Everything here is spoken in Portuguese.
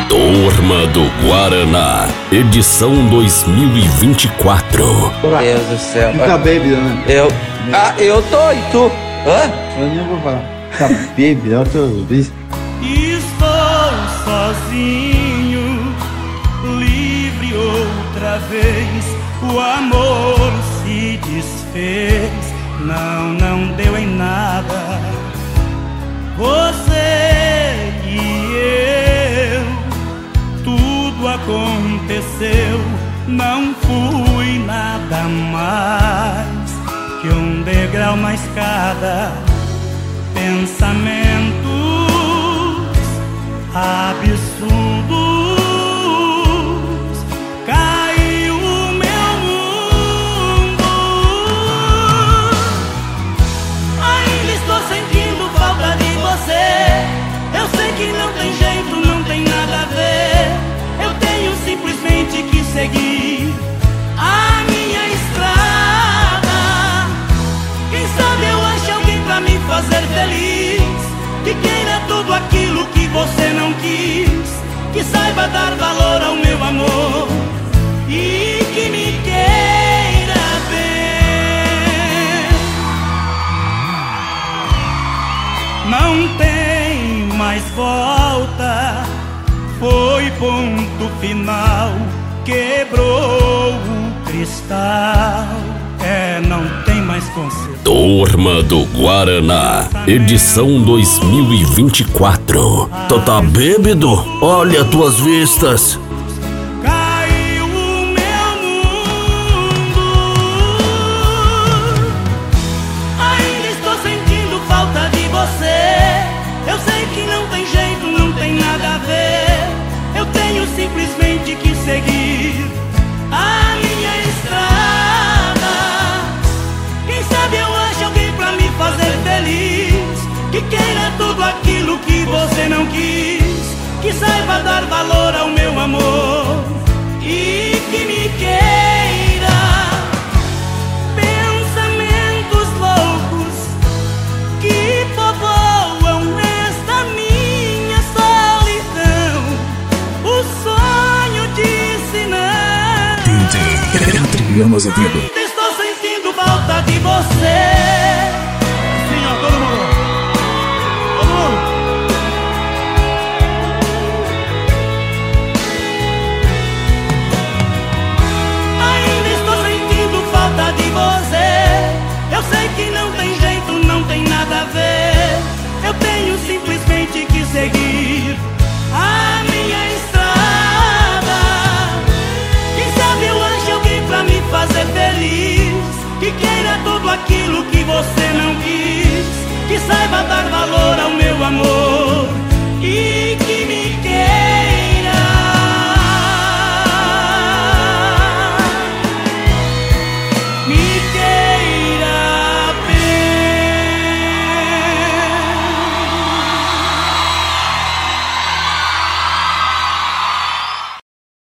Turma do Guaraná, edição 2024. Meu Deus do céu. Fica bêbado, né? Eu tô, e tu? Hã? Eu nem vou falar. Fica bêbado, eu tô visto. Estou sozinho, livre outra vez. O amor se desfez, não deu em nada. Você e eu, tudo aconteceu. Não fui nada mais que um degrau na escada. Pensamentos absurdos, caiu o meu mundo. Ainda estou sentindo falta de você. Eu sei que não tem jeito, não tem nada a ver. Eu tenho simplesmente que seguir a minha estrada. Quem sabe eu acho alguém pra me fazer feliz, que queira tudo aquilo que você não quis, que saiba dar valor ao meu amor e que me queira bem. Não tem mais volta, foi ponto final, quebrou o cristal. Não tem mais conselho. Turma do Guaraná, edição 2024. Tu tá bêbado? Olha tuas vistas. Caiu o meu mundo. Ainda estou sentindo falta de você. Eu sei que não tem jeito, não tem nada a ver. Eu tenho simplesmente que seguir a minha estrada. Quem sabe eu acho alguém pra me fazer feliz, que queira tudo aquilo que você não quis, que saiba dar valor ao meu amor e que me queira. Pensamentos loucos que povoam esta minha solidão. O sonho disse não. DJ Adriano Azevedo. Estou sentindo falta de você.